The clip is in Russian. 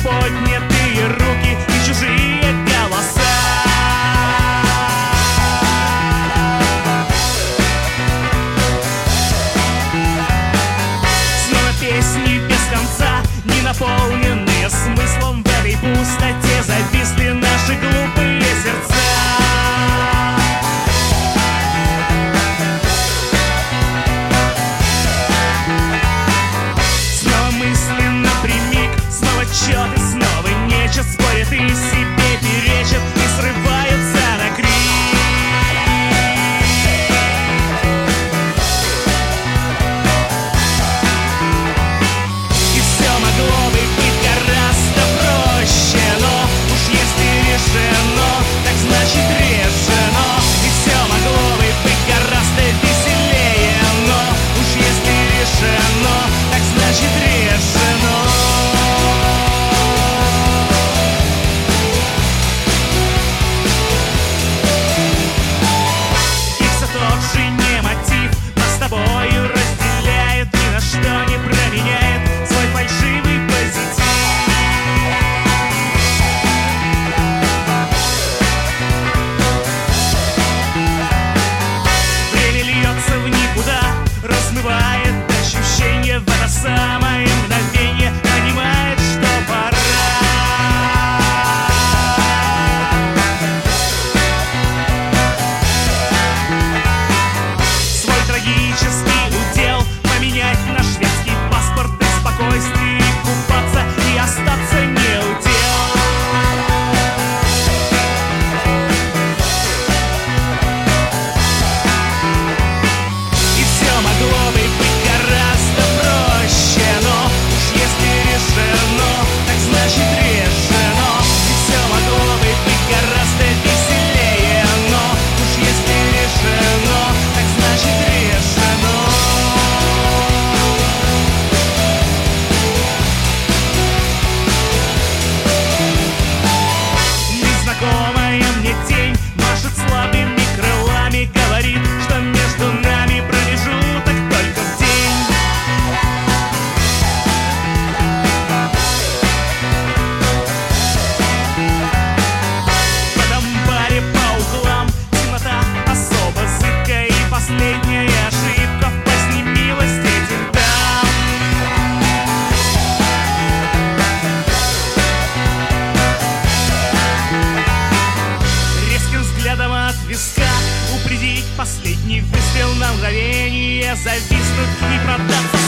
поднятые руки и чужие голоса. Снова песни без конца, не наполненные смыслом. В этой пустоте зависли наши глупые сердца. Счет и снова нечет, спорят и себе перечат и срываются на крик. И все могло бы быть гораздо проще, но уж если решено, так значит решено. И все могло бы быть гораздо веселее, но уж если решено, так значит решено. Разделяет, ни на что не променяет свой фальшивый позитив. Время льется в никуда, размывает ощущение в это самое мгновение, понимает, что пора. Свой трагический удел поменять на шведский паспорт и спокойствие, купаться и остаться не удел. И все могло бы быть гораздо проще, но уж если решено, так значит решено. И все могло бы быть гораздо веселее, но уж если решено, так значит решено. Незнакомая мне тень машет слабыми крылами, говорит, что между нами промежуток только в день. В этом баре по углам темнота особо зыбкая, и последняя ошибка в поздней милости этих дам. Резким взглядом от виска упредить последний выстрел на мгновение, зависнуть и продаться